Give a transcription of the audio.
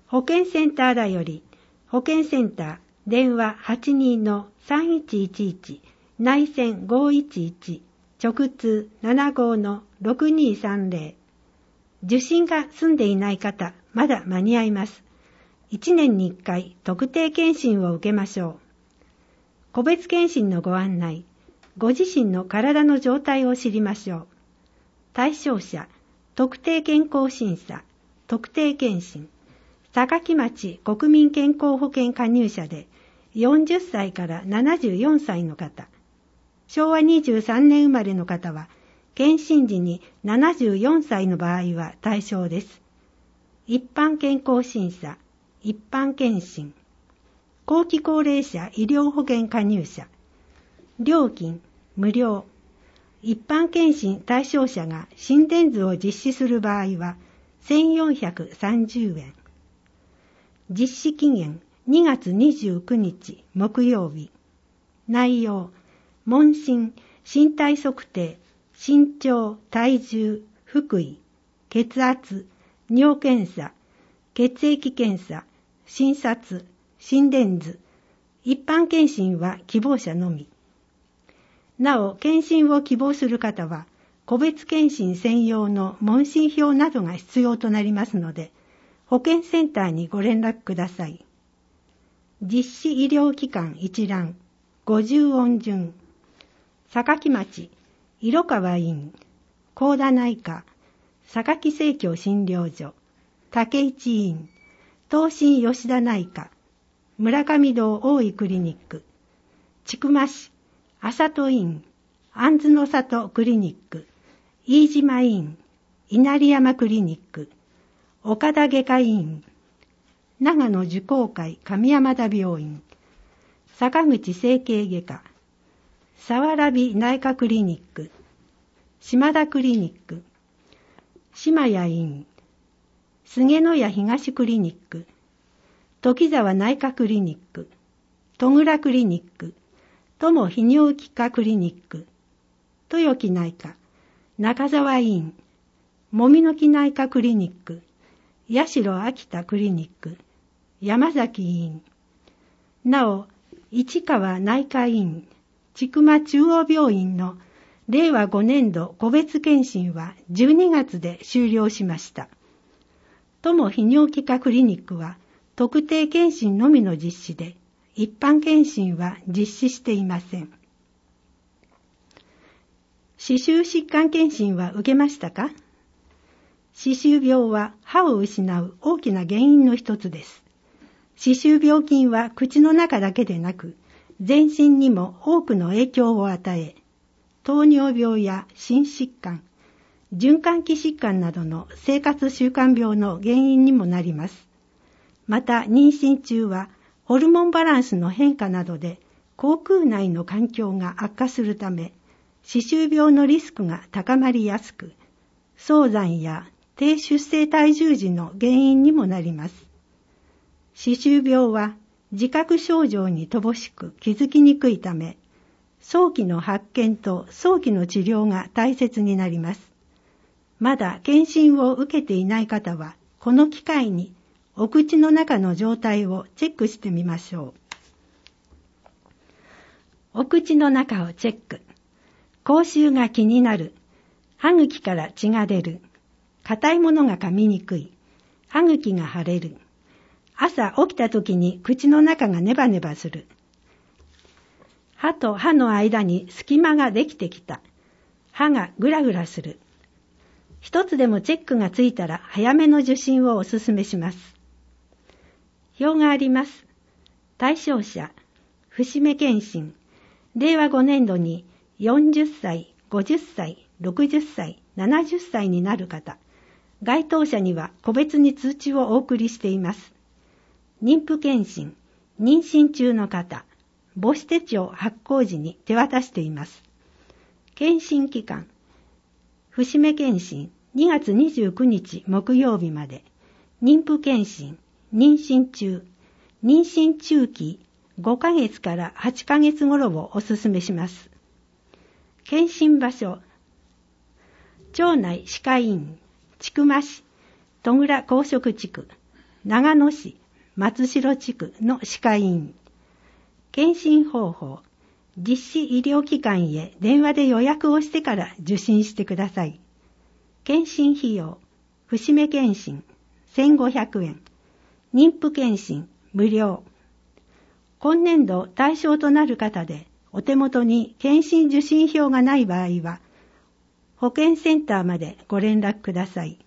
保健センターだより、保健センター、電話 82-3111、内線511、直通 75-6230。受診が済んでいない方、まだ間に合います。1年に1回、特定検診を受けましょう。個別検診のご案内、ご自身の体の状態を知りましょう。対象者、特定健康審査、特定検診、坂城町国民健康保険加入者で40歳から74歳の方、昭和23年生まれの方は、検診時に74歳の場合は対象です。一般健康審査、一般検診、後期高齢者医療保険加入者、料金無料、一般検診対象者が心電図を実施する場合は1430円。実施期限2月29日木曜日。内容、問診、身体測定、身長、体重、腹囲、血圧、尿検査、血液検査、診察、心電図、一般検診は希望者のみ。なお、検診を希望する方は、個別検診専用の問診票などが必要となりますので、保健センターにご連絡ください。実施医療機関一覧、50音順、坂城町、色川院、高田内科、榊生協診療所、竹市院、東進吉田内科、村上堂大井クリニック、千曲市、麻戸院、安津の里クリニック、飯島院、稲荷山クリニック、岡田外科院、長野樹光会上山田病院、坂口整形外科、佐原美内科クリニック、島田クリニック、島谷院、菅野谷東クリニック、時沢内科クリニック、戸倉クリニック、友泌尿器科クリニック、豊木内科、中沢院、もみの木内科クリニック、八代秋田クリニック、山崎院、なお、市川内科院、千曲中央病院の令和5年度個別検診は12月で終了しました。友泌尿器科クリニックは特定検診のみの実施で、一般検診は実施していません。歯周疾患検診は受けましたか？歯周病は歯を失う大きな原因の一つです。歯周病菌は口の中だけでなく、全身にも多くの影響を与え、糖尿病や心疾患、循環器疾患などの生活習慣病の原因にもなります。また妊娠中はホルモンバランスの変化などで口腔内の環境が悪化するため、歯周病のリスクが高まりやすく、早産や低出生体重児の原因にもなります。歯周病は自覚症状に乏しく気づきにくいため、早期の発見と早期の治療が大切になります。まだ検診を受けていない方は、この機会にお口の中の状態をチェックしてみましょう。お口の中をチェック。口臭が気になる。歯茎から血が出る。硬いものが噛みにくい。歯茎が腫れる。朝起きた時に口の中がネバネバする。歯と歯の間に隙間ができてきた。歯がグラグラする。一つでもチェックがついたら早めの受診をお勧めします。表があります。対象者、節目検診。令和5年度に40歳、50歳、60歳、70歳になる方。該当者には個別に通知をお送りしています。妊婦検診、妊娠中の方、母子手帳発行時に手渡しています。検診期間、節目検診2月29日木曜日まで、妊婦検診、妊娠中、妊娠中期5ヶ月から8ヶ月頃をお勧めします。検診場所、町内歯科医院、千曲市、戸倉高職地区、 長野市松代地区の歯科医院。検診方法、実施医療機関へ電話で予約をしてから受診してください。検診費用、節目検診1500円、妊婦検診無料。今年度対象となる方でお手元に検診受診票がない場合は、保健センターまでご連絡ください。